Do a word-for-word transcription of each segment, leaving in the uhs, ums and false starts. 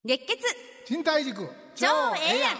熱血賃貸塾超ええやん。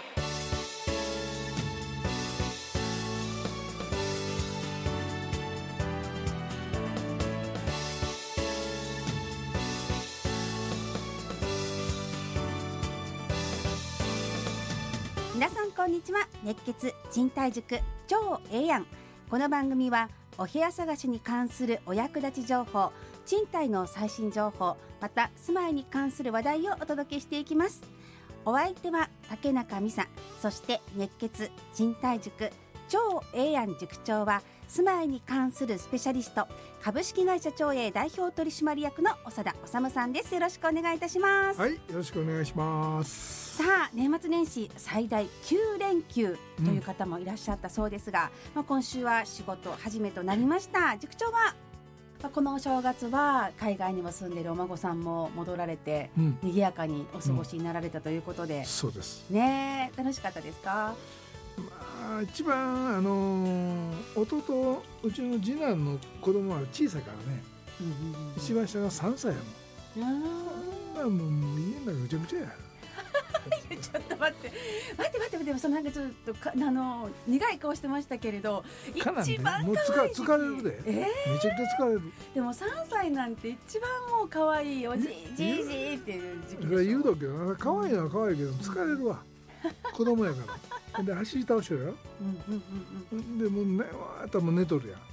皆さんこんにちは。熱血賃貸塾超ええやん。この番組はお部屋探しに関するお役立ち情報、賃貸の最新情報、また住まいに関する話題をお届けしていきます。お相手は竹中美沙、そして熱血賃貸塾超ええやん塾長は住まいに関するスペシャリスト、株式会社長栄代表取締役の長田治さんです。よろしくお願いいたします。 はい、よろしくお願いします。 さあ、年末年始最大きゅうれんきゅうという方もいらっしゃったそうですが、うんまあ、今週は仕事始めとなりました。塾長は、まあ、このお正月は海外にも住んでいるお孫さんも戻られて、うん、賑やかにお過ごしになられたということで、うん、 そうですね。楽しかったですか？ まあ、一番あのー、弟うちの次男の子供は小さいからね、うんうんうん、一番下がさんさいやもん。そんなもう家の中ぐちゃぐちゃやちょっと待って待って待って、でもそのなんかちょっとかあの苦い顔してましたけれど、一番可愛い時期、もう疲れるで、えー、めちゃくちゃ疲れる。 でもさんさいなんて一番もう可愛いおじいじいじいっていう時期でしょ。 言うとけど可愛いのは可愛いけど疲れるわ、うん、子供やからで走り倒してるよ、うんうんうん、でもうねわーっともう寝とるやん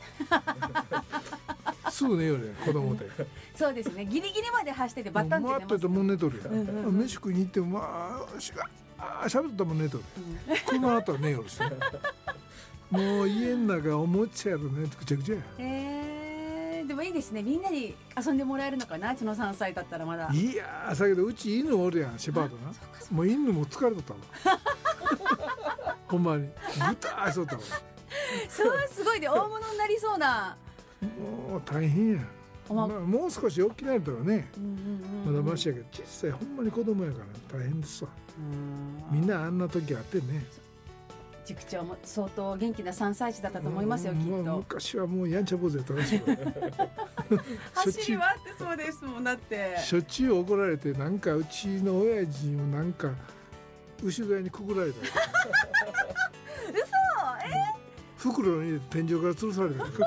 すぐ寝よるやん子供でそうですね、ギリギリまで走っててバッタンって寝ます。 回っててもう寝とるやん、うんうんうん、飯食いに行ってもまあしがあしゃべったらもう寝とる、うん、車あったら寝よるし、ね、もう家の中おもちゃやろねぐちゃぐちゃや。 えー、でもいいですね、みんなに遊んでもらえるのかな、そのさんさいだったらまだ。 いやー、だけどうち犬おるやん、シェパードな。もう犬も疲れとったわほんまにぐたーしとったわそうすごいで、大物になりそうな。 もう大変や、まあ、もう少し大きなやったらね、うんうんうん、まだましやけど小さいほんまに子供やから大変ですわ。みんなあんな時あってね。 塾長も相当元気なさんさい児だったと思いますよ、きっと。 昔はもうやんちゃ坊主やったらしい走り回ってそうですもん。だってしょっちゅう怒られて、なんかうちの親父にもなんか後ろ側にくくられた嘘、 え袋に入れて天井から吊るされた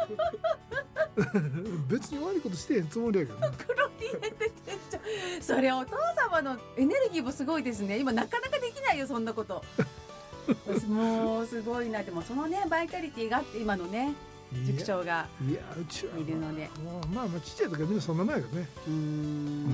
別に悪いことしてへんつもりやけど、ね、 袋に入れて天井、それお父様のエネルギーもすごいですね。今なかなかできないよ、そんなこともうすごいな。でもそのねバイタリティがあって今のね塾長がいるので、 まあ、まあまあちっちゃい時はみんなそんな前よね。うーん、うん、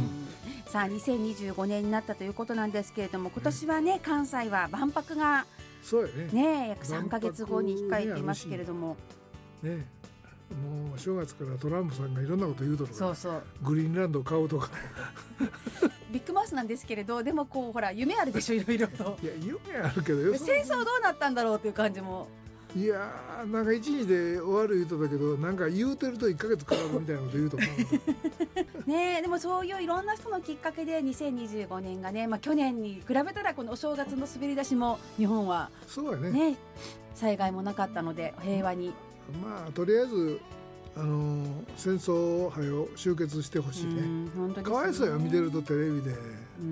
さあにせんにじゅうごねんになったということなんですけれども、今年はね関西は万博がそうやね、 ね約さんかげつごに控えていますけれどもね、もう正月からトランプさんがいろんなこと言うとるから、 そうそうグリーンランドを買うとかビッグマウスなんですけれど、でもこうほら夢あるでしょ、いろいろと。 いや夢あるけどよ、 戦争どうなったんだろうっていう感じも。 いやー、なんか一日で終わる言うとだけど、なんか言うてるといっかげつかかるみたいなこと言うとかねえ、でもそういういろんな人のきっかけでにせんにじゅうごねんがね、まあ、去年に比べたらこのお正月の滑り出しも日本はそうやね、 ね災害もなかったので平和に、 まあとりあえずあのー、戦争をはよ終結してほしいね。本当ですね、かわいそうや見てるとテレビで、うん、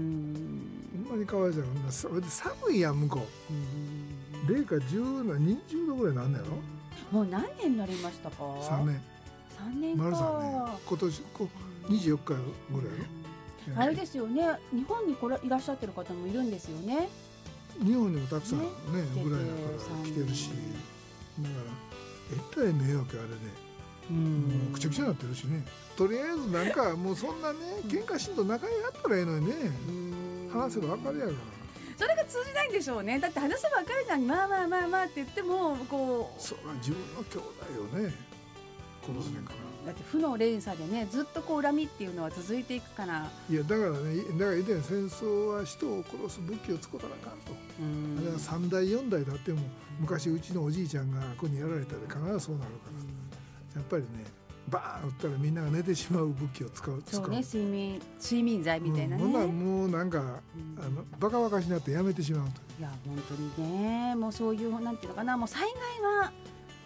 ほんまにかわいそうや。それで寒いやん向こう、うん、零下じゅうなにじゅうどぐらいなんだよ。 もう何年になりましたか？ さんねん。 さんねんか。 丸さんねん。今年こにじゅうよっかぐらいやろ、うん、 あれですよね、日本にこれいらっしゃってる方もいるんですよね。 日本にもたくさんねぐらいだから来てるし、だからえったい迷惑あれで、うん、もうくちゃくちゃになってるしね。とりあえずなんかもうそんなね喧嘩しんと仲良いやったらええのにね、話せば分かるやから。それが通じないんでしょうね。だって話せば分かるじゃん、まあまあまあまあって言ってもこう、 そう自分の兄弟をね殺すねんから。 だって負の連鎖でねずっとこう恨みっていうのは続いていくから。 いやだからね、だから以前戦争は人を殺す武器を使ったらあかんと。うんだからさんだいよんだいだっても昔うちのおじいちゃんがここにやられたら必ずそうなるから、やっぱりねバーン撃ったらみんなが寝てしまう武器を使う。 そうね、睡眠睡眠剤みたいなね、 うん、もうなんか、うん、あのバカバカしになってやめてしまうと。 いや本当にね、もうそういうなんていうのかな、もう災害は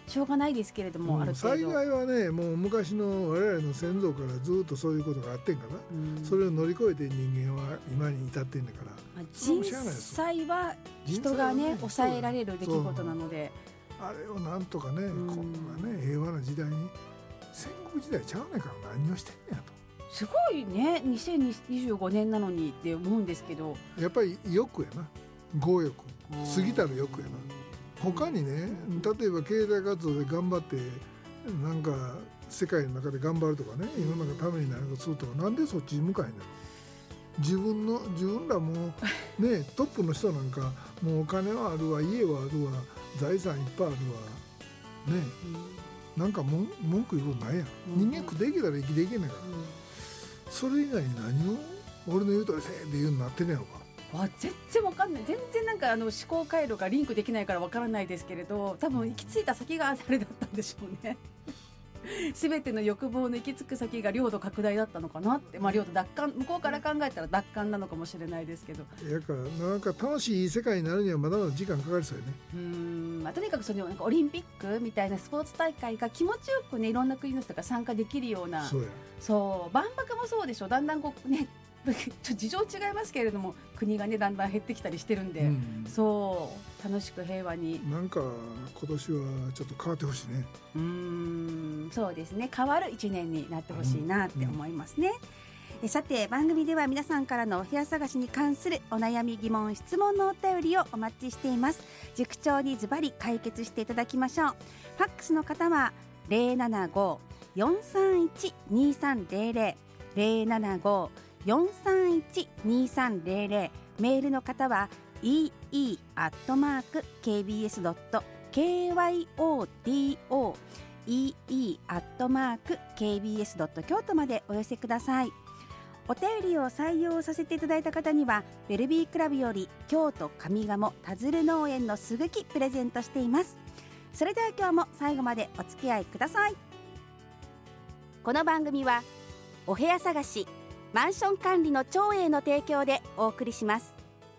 しょうがないですけれども、うん、ある程度災害はねもう昔の我々の先祖からずっとそういうことがあってんから、うん、それを乗り越えて人間は今に至ってんだから、 まあ、人災は人がね抑えられる出来事なので、 あれをなんとかね、うん、こんなね平和な時代に戦国時代ちゃうねんから何をしてんねやと。 すごいねにせんにじゅうごねんなのにって思うんですけど、 やっぱり欲やな、強欲、過ぎたる欲やな。他にね、例えば経済活動で頑張ってなんか世界の中で頑張るとかね、世の中のために何かするとか、なんでそっちに向かへんの。自分の自分らもねトップの人なんかもうお金はあるわ、家はあるわ、財産いっぱいあるわね、うん、なんか文句言うことないやん、うん、人間食っていけたら生きていけないから、うん、それ以外に何を俺の言うとりせえって言うようになってんねやろか。 わ全然わかんない、全然なんかあの思考回路がリンクできないからわからないですけれど、多分行き着いた先があれだったんでしょうね全ての欲望の行き着く先が領土拡大だったのかなって、まあ、領土奪還、向こうから考えたら奪還なのかもしれないですけど、 やからなんか楽しい世界になるにはまだまだ時間かかりそうよね。 うーん、まあ、とにかくそのなんかオリンピックみたいなスポーツ大会が気持ちよくねいろんな国の人が参加できるような、 そうや、 そう万博もそうでしょ、だんだんこうねちょっと事情違いますけれども国がねだんだん減ってきたりしてるんで、うん、そう楽しく平和に、 なんか今年はちょっと変わってほしいね。 うーん、そうですね、変わるいちねんになってほしいなって思いますね、うんうん、えさて番組では皆さんからのお部屋探しに関するお悩み疑問質問のお便りをお待ちしています。塾長にズバリ解決していただきましょう。ファックスの方は ゼロななご よんさんいち にさんゼロゼロ ゼロななご よんさんいち にさんゼロゼロ、メールの方は イーイー アットマーク ケービーエス ドット ケーワイオーティーオー イーイー アットマーク ケービーエス ドット 京都までお寄せください。お便りを採用させていただいた方にはベルビークラブより京都上賀茂田鶴農園のすぐきプレゼントしています。それでは今日も最後までお付き合いください。この番組はお部屋探しマンション管理の長英の提供でお送りします。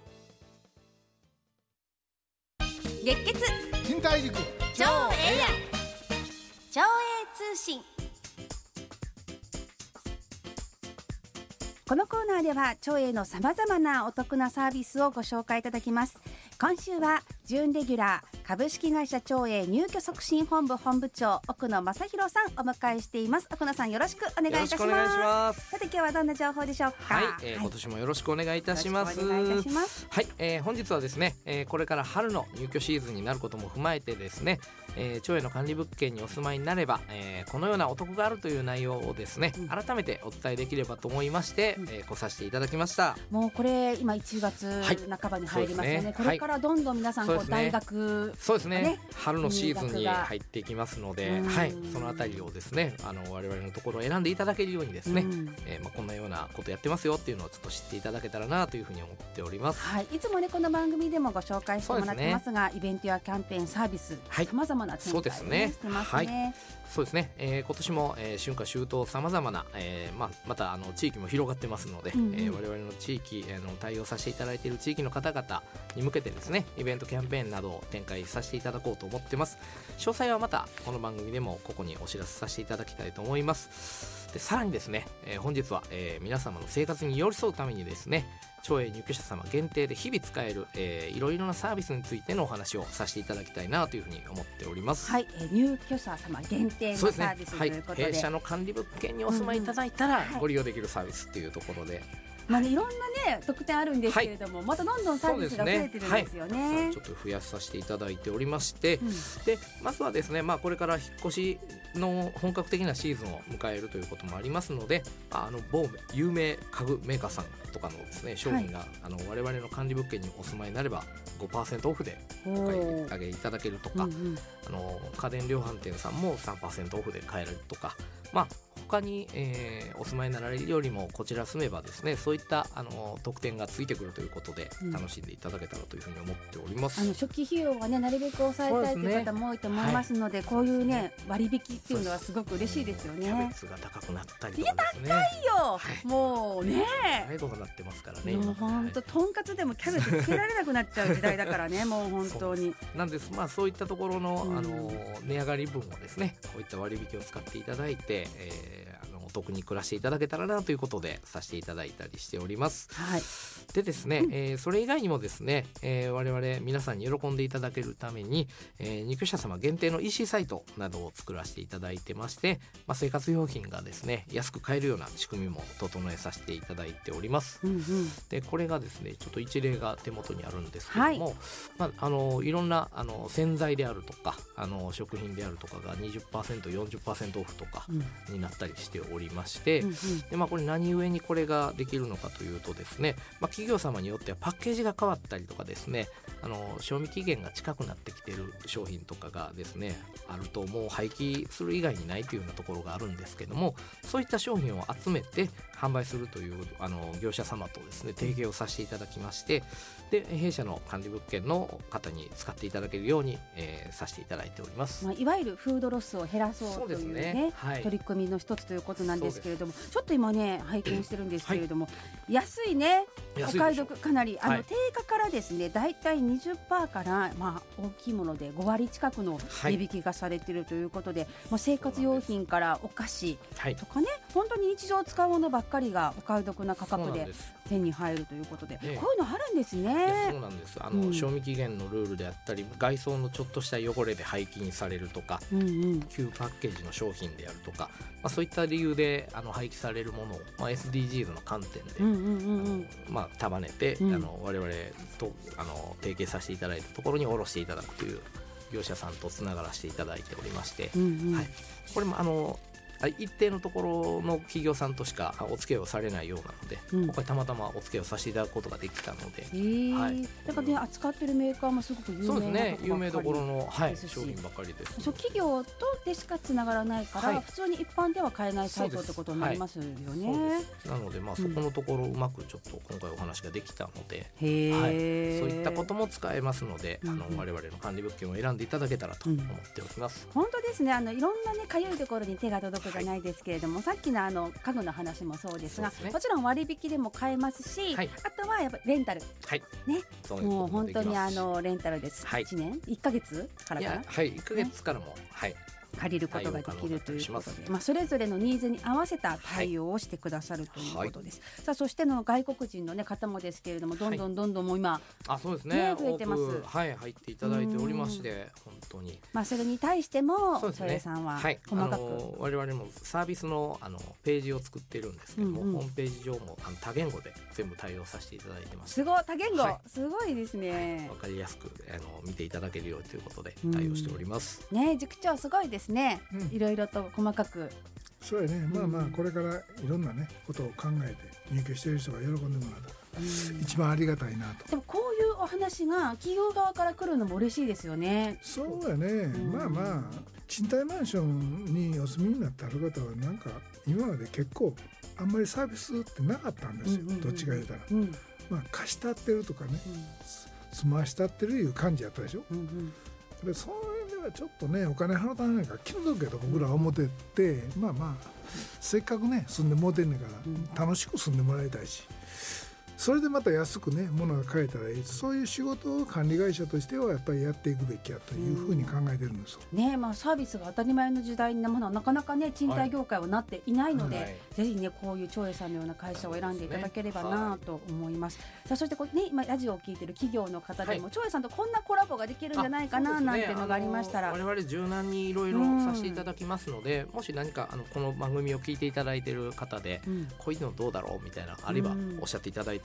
熱血賃貸塾長英長英通信。このコーナーでは長英のさまざまなお得なサービスをご紹介いただきます。今週は準レギュラー株式会社長英入居促進本部本部長奥野正弘さんお迎えしています。奥野さんよろしくお願いいたします。よろしくお願いします。さて今日はどんな情報でしょうか。 はい、えーはい、今年もよろしくお願いいたします。 よろしくお願いいたします。 はい、えー、本日はですね、えー、これから春の入居シーズンになることも踏まえてですね、えー、長英の管理物件にお住まいになれば、えー、このようなお得があるという内容をですね、うん、改めてお伝えできればと思いまして、うん、えー、来させていただきました。 もうこれ今いちがつ半ばに入りますよね、はい、ね、これからどんどん皆さんこう、はい、大学、 そうですね、ね、春のシーズンに入っていきますので、はい、そのあたりをですね、あの我々のところを選んでいただけるようにですね、えーまあ、こんなようなことやってますよっていうのをちょっと知っていただけたらなというふうに思っております。 はい、いつもねこの番組でもご紹介してもらってますが、すね、イベントやキャンペーンサービス、はい、さまざまな展開を、ね、そうですね、してますね。はい、 そうですね、えー、今年も、えー、春夏秋冬さまざまな、えーまあ、またあの地域も広がってますので、うんうん、えー、我々の地域、えー、の対応させていただいている地域の方々に向けてですね、イベントキャンペーンなどを展開させていただこうと思ってます。詳細はまたこの番組でもここにお知らせさせていただきたいと思います。でさらにですね、えー、本日は、えー、皆様の生活に寄り添うためにですね、長英入居者様限定で日々使える、えー、いろいろなサービスについてのお話をさせていただきたいなというふうに思っております。 はい、えー、入居者様限定のサービスということで、 はい、弊社の管理物件にお住まいいただいたらご利用できるサービスというところで、はい、 まあね、いろんなね特典あるんですけれども、はい、またどんどんサービスが増えてるんですよね。 はい、ちょっと増やさせていただいておりまして、うん、でまずはですね、まあ、これから引っ越しの本格的なシーズンを迎えるということもありますので、あの某有名家具メーカーさんとかのですね商品が、はい、あの我々の管理物件にお住まいになれば ごパーセント オフでお買い上げいただけるとか、うんうん、あの家電量販店さんも さんパーセント オフで買えるとか、まあ他に、えー、お住まいになられるよりもこちら住めばですね、そういったあの特典がついてくるということで、うん、楽しんでいただけたらというふうに思っております。 あの初期費用はねなるべく抑えたいという方も多いと思いますので、こういうね割引っていうのはすごく嬉しいですよね。 キャベツが高くなったりとかですね。 いや高いよ、はい、もうね最後がなってますからね。 もう本当とんかつでもキャベツつけられなくなっちゃう時代だからねもう本当になんです。まあそういったところの、うん、あの値上がり分をですねこういった割引を使っていただいて、えー、あのお得に暮らしていただけたらなということでさせていただいたりしております。 はい、 でですね、うん、えー、それ以外にもですね、えー、我々皆さんに喜んでいただけるために、えー、肉者様限定の イーシー サイトなどを作らせていただいてまして、まあ、生活用品がですね安く買えるような仕組みも整えさせていただいております。 うんうん、 でこれがですねちょっと一例が手元にあるんですけども、はい、まあ、あのいろんなあの洗剤であるとかあの食品であるとかが にじゅっパーセント、よんじゅっパーセント オフとかになったりしておりまして、うんうん、でまあ、これ何故にこれができるのかというとですね、まあ、企業様によってはパッケージが変わったりとかですね、あの賞味期限が近くなってきている商品とかがですねあるともう廃棄する以外にないというようなところがあるんですけども、そういった商品を集めて販売するというあの業者様とですね提携をさせていただきまして、で弊社の管理物件の方に使っていただけるように、えー、させていただいております。 まあ、いわゆるフードロスを減らそうというね、ね、はい、取り組みの一つということなんですけれども、ちょっと今ね拝見してるんですけれども、はい、安いねお買い得かなりあの、はい、定価からですねだいたい にじゅっパーセント から、まあ、大きいものでごわり近くの値引きがされているということで、はい、まあ、生活用品からお菓子とかね、はい、本当に日常使うものばっかりがお買い得な価格で手に入るということで、ええ、こういうのあるんですね。 そうなんです。あの、うん、賞味期限のルールであったり外装のちょっとした汚れで廃棄にされるとか、うんうん、旧パッケージの商品であるとか、まあ、そういった理由であの廃棄されるものを、まあ、エスディージーズ の観点で、うんうんうんうん、あのまあ、束ねて、うん、あの我々とあの提携させていただいたところに卸していただくという業者さんとつながらせていただいておりまして、うんうん、はい、これもあの一定のところの企業さんとしかお付き合いをされないようなので、うん、今回たまたまお付き合いをさせていただくことができたので、 えーはい、だからね、扱ってるメーカーもすごく有名なそうですね、有名どころの、はい、商品ばかりです、ね、 そう企業とでしかつながらないから、はい、普通に一般では買えないサイトってことになりますよね。 はい、なので、まあ、そこのところをうまくちょっと今回お話ができたので、 うん、 はい、そういったことも使えますので、うん、あの我々の管理物件を選んでいただけたらと思っております。 うん、本当ですね、あのいろんなねかゆいところに手が届くじゃないですけれども、はい、さっきのあの家具の話もそうですが、す、ね、もちろん割引でも買えますし、はい、あとはやっぱレンタル、はい、ね、そういうもう本当にあのレンタルです、はい、いちねんいっかげつからかな、 はい、いっかげつからも、ね、はい、 借りることができるということで、まあ、それぞれのニーズに合わせた対応をしてくださるということです、はい、さあそしての外国人の、ね、方もですけれどもどんどんどんどんもう今、はい、 あそうですね、増えてます、はい、入っていただいておりまして、本当に、 まあ、それに対してもそれさんは細かく、はい、あの我々もサービス の, あのページを作っているんですけども、うんうん、ホームページ上もあの多言語で全部対応させていただいてます。 すごい多言語、はい、すごいですね、 はい、分かりやすくあの見ていただけるようということで対応しております、 うん、ね、塾長すごいですね、うん、いろいろと細かく。 そうやね、まあまあこれからいろんなねことを考えて入居している人が喜んでもらったら、うん、一番ありがたいなと。 でもこういうお話が企業側から来るのも嬉しいですよね。 そうやね、うん、まあまあ賃貸マンションにお住みになってある方はなんか今まで結構あんまりサービスってなかったんですよ、うんうんうん、どっちか言うたら、うん、まあ貸したってるとかね、うん、住ましたってるいう感じやったでしょ、うんうん、でそういう意味ではちょっとねお金払ったらないから気の毒やと僕らは思ってて、うん、まあまあせっかくね住んでもうてんねんから楽しく住んでもらいたいし、それでまた安くね物が買えたらいい、そういう仕事を管理会社としてはやっぱりやっていくべきやというふうに考えてるんですよ、 うんね、まあ、サービスが当たり前の時代なものはなかなかね賃貸業界はなっていないので、はい、ぜひねこういう長英さんのような会社を選んでいただければなと思います、ね、はい、さあそしてこう、ね、今ラジオを聞いている企業の方でも、はい、長英さんとこんなコラボができるんじゃないかな、ね、なんていうのがありましたら、 我々柔軟にいろいろさせていただきますので、うん、もし何かあのこの番組を聞いていただいている方で、うん、こういうのどうだろうみたいなあればおっしゃっていただいた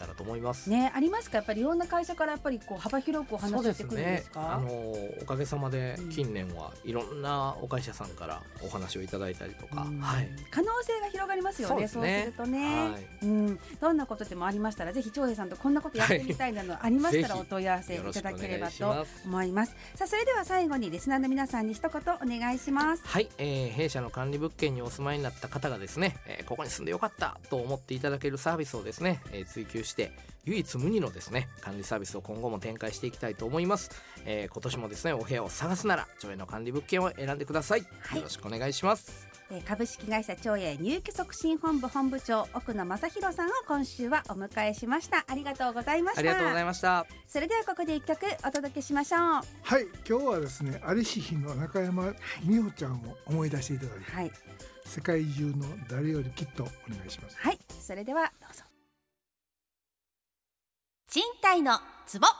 たらと思います。 ね、ありますか？やっぱりいろんな会社からやっぱりこう幅広くお話してくるんですか？ そうですね、あのおかげさまで近年はいろんなお会社さんからお話をいただいたりとか、 うん、 はい、 可能性が広がりますよね。 そうですね、そうするとね、はい、うん、どんなことでもありましたらぜひ長平さんとこんなことやってみたいなのありましたらお問い合わせいただければと思います。さあ、それでは最後にリスナーの皆さんに一言お願いします。 はい、えー、弊社の管理物件にお住まいになった方がですね、えー、ここに住んでよかったと思っていただけるサービスをですね、えー、追求して唯一無二のですね管理サービスを今後も展開していきたいと思います。えー、今年もですねお部屋を探すなら長英の管理物件を選んでください、はい、よろしくお願いします。 株式会社長英入居促進本部本部長奥野正弘さんを今週はお迎えしました。ありがとうございました。 ありがとうございました。 それではここで一曲お届けしましょう。 はい、今日はですね有志妃の中山美穂ちゃんを思い出していただいて、はい、世界中の誰よりきっとお願いします。 はい、それではどうぞ。賃貸のツボ。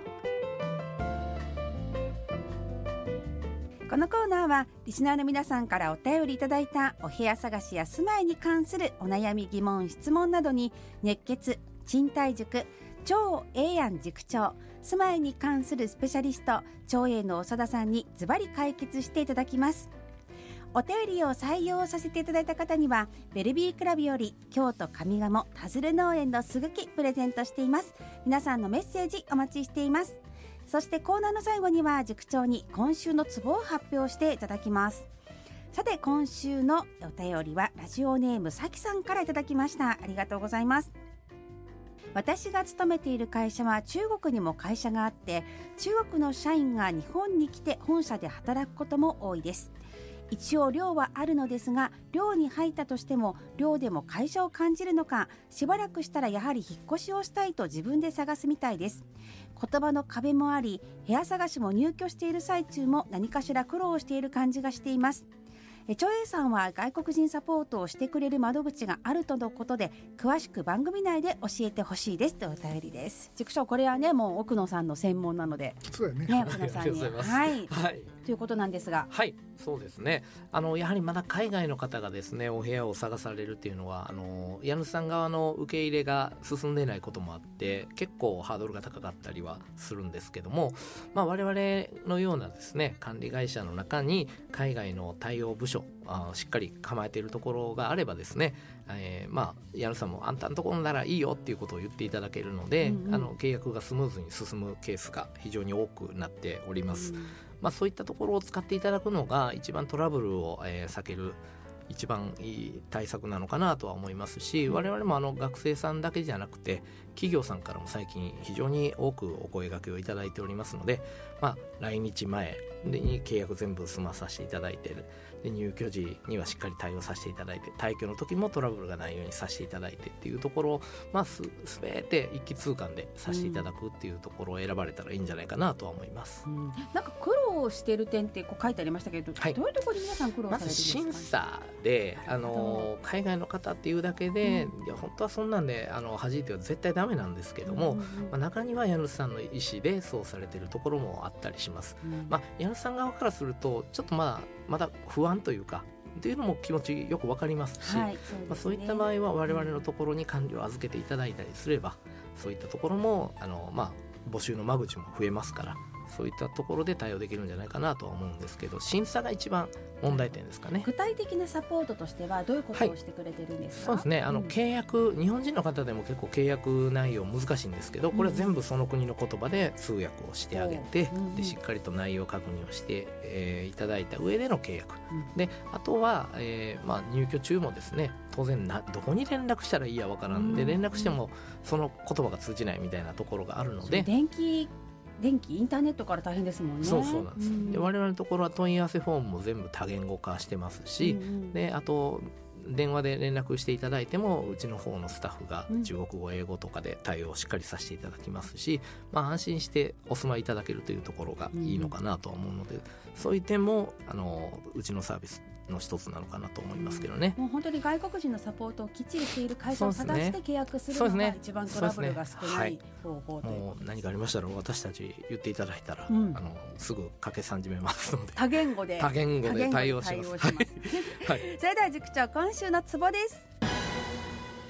このコーナーはリスナーの皆さんからお便りいただいたお部屋探しや住まいに関するお悩み疑問質問などに熱血賃貸塾超英安塾長住まいに関するスペシャリスト長英の長田さんにズバリ解決していただきます。お便りを採用させていただいた方にはベルビークラブより京都上賀茂田鶴農園のすぐきプレゼントしています。皆さんのメッセージお待ちしています。そしてコーナーの最後には塾長に今週のツボを発表していただきます。さて今週のお便りはラジオネームさきさんからいただきました。ありがとうございます。私が勤めている会社は中国にも会社があって中国の社員が日本に来て本社で働くことも多いです。一応寮はあるのですが寮に入ったとしても寮でも会社を感じるのかしばらくしたらやはり引っ越しをしたいと自分で探すみたいです。言葉の壁もあり部屋探しも入居している最中も何かしら苦労している感じがしています。長英さんは外国人サポートをしてくれる窓口があるとのことで詳しく番組内で教えてほしいですというお便りです。塾長これはねもう奥野さんの専門なのでそうやね、 ね奥野さんにはい、はい、ということなんですがはいそうですねあのやはりまだ海外の方がですねお部屋を探されるっていうのはあの家主さん側の受け入れが進んでいないこともあって結構ハードルが高かったりはするんですけども、まあ、我々のようなですね管理会社の中に海外の対応部署あしっかり構えているところがあればですね、えー、まあ家主さんもあんたのところならいいよっていうことを言っていただけるので、うんうん、あの契約がスムーズに進むケースが非常に多くなっております、うんまあ、そういったところを使っていただくのが一番トラブルを、えー、避ける一番いい対策なのかなとは思いますし、我々もあの学生さんだけじゃなくて企業さんからも最近非常に多くお声掛けをいただいておりますので、まあ、来日前に契約全部済まさせていただいているで入居時にはしっかり対応させていただいて退去の時もトラブルがないようにさせていただいてっていうところを、まあ、すべて一気通貫でさせていただくっていうところを選ばれたらいいんじゃないかなとは思います、うん、 なんか苦労している点ってこう書いてありましたけど、はい、どういうところに皆さん苦労されてるんですか？ まず審査であの海外の方っていうだけで、うん、いや本当はそんなんであの弾いては絶対ダメなんですけども、うんうんうんまあ、中には家主さんの意思でそうされているところもあったりします、うんまあ、家主さん側からするとちょっとまだまだ不安というかっていうのも気持ちよくわかりますし、はい そうですねまあ、そういった場合は我々のところに管理を預けていただいたりすればそういったところもあの、まあ、募集の間口も増えますからそういったところで対応できるんじゃないかなとは思うんですけど審査が一番問題点ですかね。 具体的なサポートとしてはどういうことをしてくれてるんですか？ はい、そうですねあの、うん、契約日本人の方でも結構契約内容難しいんですけどこれは全部その国の言葉で通訳をしてあげて、うん、でしっかりと内容確認をして、えー、いただいた上での契約、うん、であとは、えーまあ、入居中もですね当然などこに連絡したらいいやわからんで、うん、連絡してもその言葉が通じないみたいなところがあるので電気電気インターネットから大変ですもんね。 そうそうなんです、うん、で我々のところは問い合わせフォームも全部多言語化してますし、うんうん、であと電話で連絡していただいてもうちの方のスタッフが中国語、うん、英語とかで対応をしっかりさせていただきますし、まあ、安心してお住まいいただけるというところがいいのかなとは思うので、うん、そういう点もあのうちのサービスの一つなのかなと思いますけどね、 うん、もう本当に外国人のサポートをきっちりしている会社を探して契約するのが一番トラブルが少ない方法という、 もう何かありましたら私たち言っていただいたら、うん、あのすぐかけ算じめますので多言語で多言語で対応します、はい、 それでは塾長今週のツボです。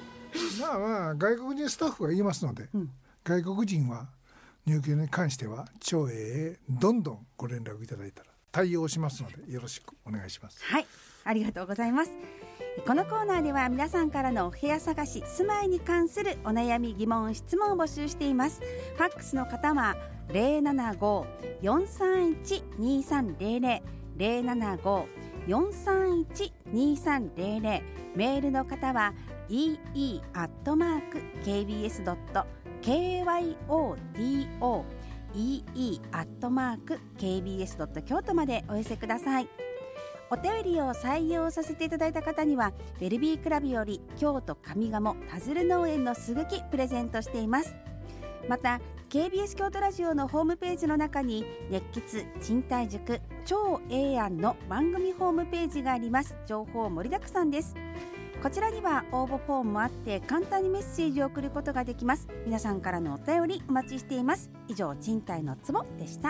まあまあ外国人スタッフが言いますので、うん、外国人は入居に関しては町営へどんどんご連絡いただいたら対応しますのでよろしくお願いします。 はい、ありがとうございます。このコーナーでは皆さんからのお部屋探し、住まいに関するお悩み疑問質問を募集しています。ファックスの方は ゼロななご よんさんいち にさんゼロゼロ ゼロななご よんさんいち にさんゼロゼロ、メールの方は イーイー アットマーク ケービーエス ドット ケーワイオーティーオー イーイー アットマーク ケービーエス ドット 京都までお寄せください。お便りを採用させていただいた方にはベルビークラブより京都上賀茂田鶴農園のすぐきプレゼントしています。また ケービーエス 京都ラジオのホームページの中に熱血賃貸塾超ええやんの番組ホームページがあります。情報盛りだくさんです。こちらには応募フォームもあって簡単にメッセージを送ることができます。皆さんからのお便りお待ちしています。以上、賃貸のツボでした。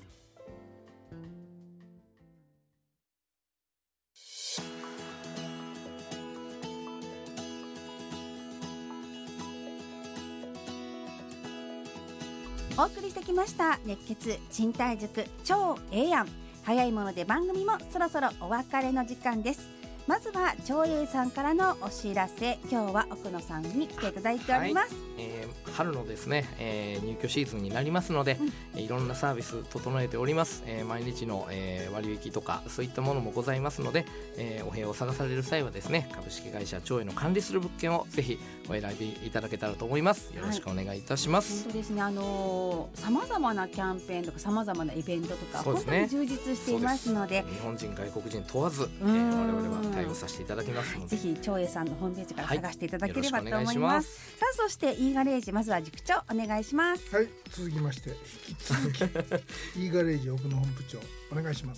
お送りしてきました熱血賃貸塾超ええやん。早いもので番組もそろそろお別れの時間です。まずは長英さんからのお知らせ。今日は奥野さんに来ていただいております。はい、 えー、春のですね、えー、入居シーズンになりますので、うん、いろんなサービス整えております。えー、毎日の、えー、割引とかそういったものもございますので、えー、お部屋を探される際はですね、株式会社長英の管理する物件をぜひお選びいただけたらと思います。よろしくお願いいたします。 はい、本当ですね、あのー、様々なキャンペーンとか様々なイベントとか、ね、本当に充実していますので、 日本人外国人問わず、えー、我々は対応させていただきますので、 ぜひ長英さんのホームページから探していただければと思います。さあ、そして E ガレージ、まずは塾長お願いします。 はい、続きまして引き続き E ガレージ奥野本部長お願いします。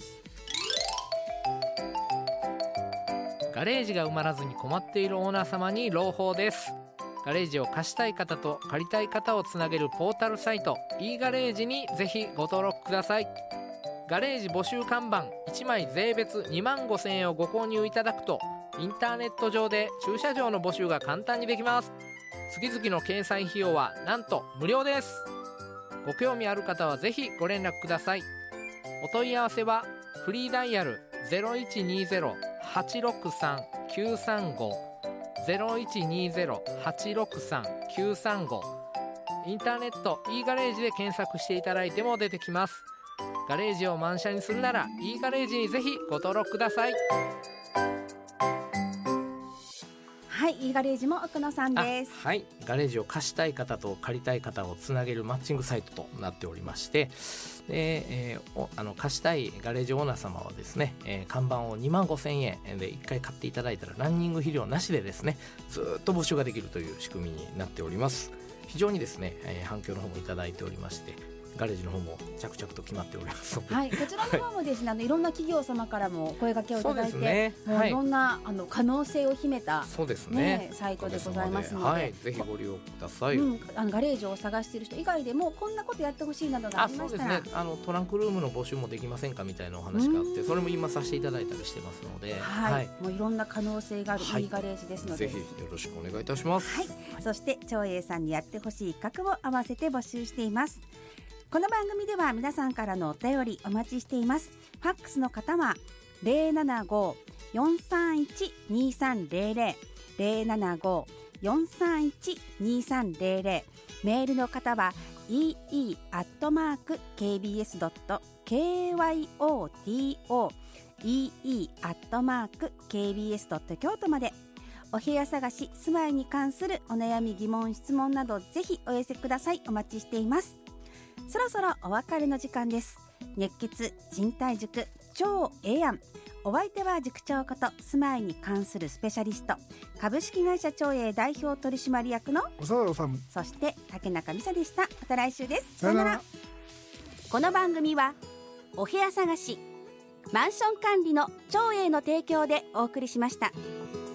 ガレージが埋まらずに困っているオーナー様に朗報です。ガレージを貸したい方と借りたい方をつなげるポータルサイト E ガレージにぜひご登録ください。ガレージ募集看板いちまい税別にまんごせんえんをご購入いただくと、インターネット上で駐車場の募集が簡単にできます。月々の掲載費用はなんと無料です。ご興味ある方はぜひご連絡ください。お問い合わせはフリーダイヤル ゼロいちにゼロ はちろくさん きゅうさんご ゼロいちにゼロ はちろくさん きゅうさんご、インターネット E ガレージで検索していただいても出てきます。ガレージを満車にするなら E ガレージにぜひご登録ください。 はい、E ガレージも奥野さんです。 はい、ガレージを貸したい方と借りたい方をつなげるマッチングサイトとなっておりまして、で、えー、おあの貸したいガレージオーナー様はですね、えー、看板をにまんごせんえんでいっかい買っていただいたらランニング肥料なしでですね、ずっと募集ができるという仕組みになっております。非常にですね、えー、反響の方もいただいておりまして、ガレージの方も着々と決まっておりますので、 はい、こちらの方もですね、はい、あのいろんな企業様からも声掛けをいただいて、 ね、 もういろんな、はい、あの可能性を秘めた、 そうですね、 ね、サイトでございますので、 はい、ぜひご利用ください。 うん、あのガレージを探している人以外でもこんなことやってほしいなどがありましたら、 あ、そうですね、あのトランクルームの募集もできませんかみたいなお話があって、それも今させていただいたりしてますので、 はいはい、もういろんな可能性がある E ガレージですので、 ぜひよろしくお願いいたします。 はい、そして長英さんにやってほしい企画を合わせて募集しています。この番組では皆さんからのお便りお待ちしています。ファックスの方は ゼロななご よんさんいち にさんゼロゼロ ゼロななご よんさんいち にさんゼロゼロ、メールの方は イーイー アットマーク ケービーエス ドット ケーワイオーティーオー イーイー アットマーク ケービーエス ドット 京都まで。お部屋探し、住まいに関するお悩み疑問質問などぜひお寄せください。お待ちしています。そろそろお別れの時間です。熱血賃貸塾超ええやん。お相手は塾長こと住まいに関するスペシャリスト、株式会社長英代表取締役の長田治、 そして竹中美沙でした。また来週です。 さよなら。 この番組はお部屋探し、マンション管理の長英の提供でお送りしました。